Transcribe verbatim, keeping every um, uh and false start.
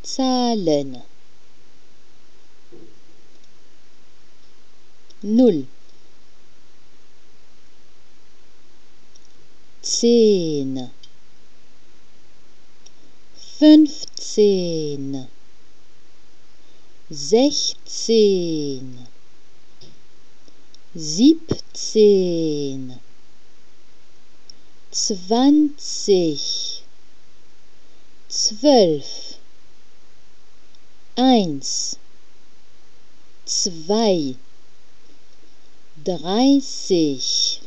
Zahlen. Null, zehn, fünfzehn, sechzehn, siebzehn, zwanzig, zwölf, eins, zwei, dreißig,